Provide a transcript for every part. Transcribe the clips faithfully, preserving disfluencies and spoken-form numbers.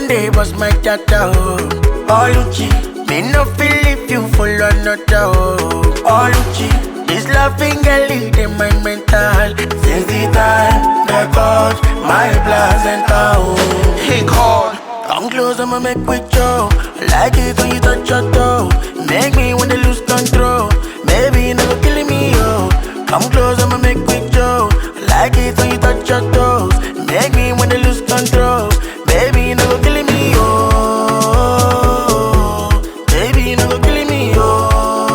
done day was my tata, oh. All Uchi, me no feel if you full or not, oh. All Uchi, this laughing girl in my mental. Since the time they caught my placenta, oh. He called, come close, I'ma make with you. Like it when you touch your toe. Make me when they lose control. Maybe you never killing me, oh. Come close, I'ma make with you. Like it when you touch your toes. Make me when they lose control. Baby, you never killing me, oh. Baby, you never killing me, oh.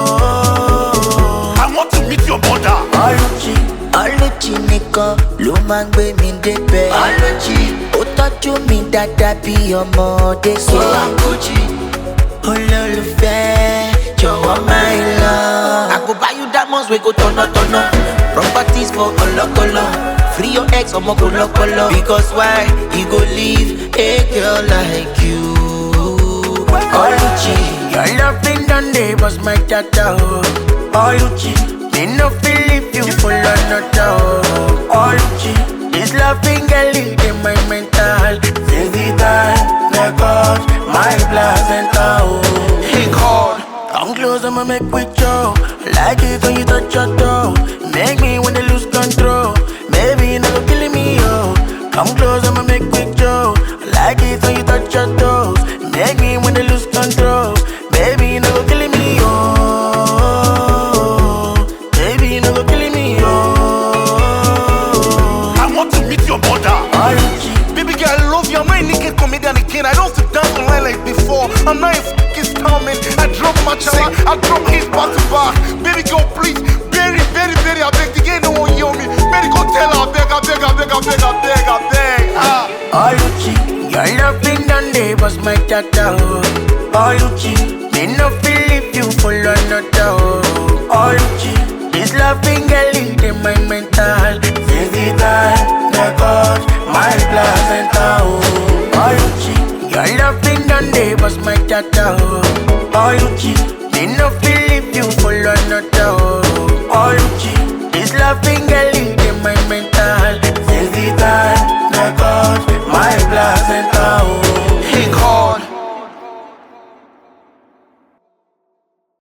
I want to meet your mother. Oluchi, Oluchi nìkan ló máa ń gbé mi débẹ̀. Oluchi, ó tọ́jú mi dáadáa bí ọmọdé so I'm Gucci. Olólùfẹ́, jọ̀wọ́ my love. I go buy you diamonds, we go turn up, turn up. Properties for Olokolo. Free your ex, I'ma go lokolo. Because why? He go leave a girl like you. Oluchi, your loving done day was my tata, oh. Oluchi, me no feel if you full or not, oh. Oluchi, this loving girl in my mental. Since the time they caught my placenta, oh. He called, come close, I'ma make with you. Like it when you touch your toe. Make me when they lose control. Maybe you never killing me, oh. Come close, I'ma make with you. Like it when you touch your toes. Make me when they lose control. Baby, you never killing me, oh. Baby, you never killing me, oh. I want to meet your mother. Oluchi, Baby girl, I love you. I'm not a naked comedian again. I don't have to dance online like before. I'm not a fucking star, man. I drop my chala, I drop his back to back. Baby girl, please, very, very, very, I beg. The girl no one hear me. Baby, go tell her, I beg, I beg, I beg, I beg, I beg, I beg. Ah. Oluchi, your loving done day was my tata, oh. Oluchi, me no feel if you full or not, oh. Oluchi, this loving girl in my mental. Since the time they caught my placenta, oh. Oluchi, your loving done day was my tata, oh. Oluchi, me no feel if you full or not, oh. Oluchi, this loving girl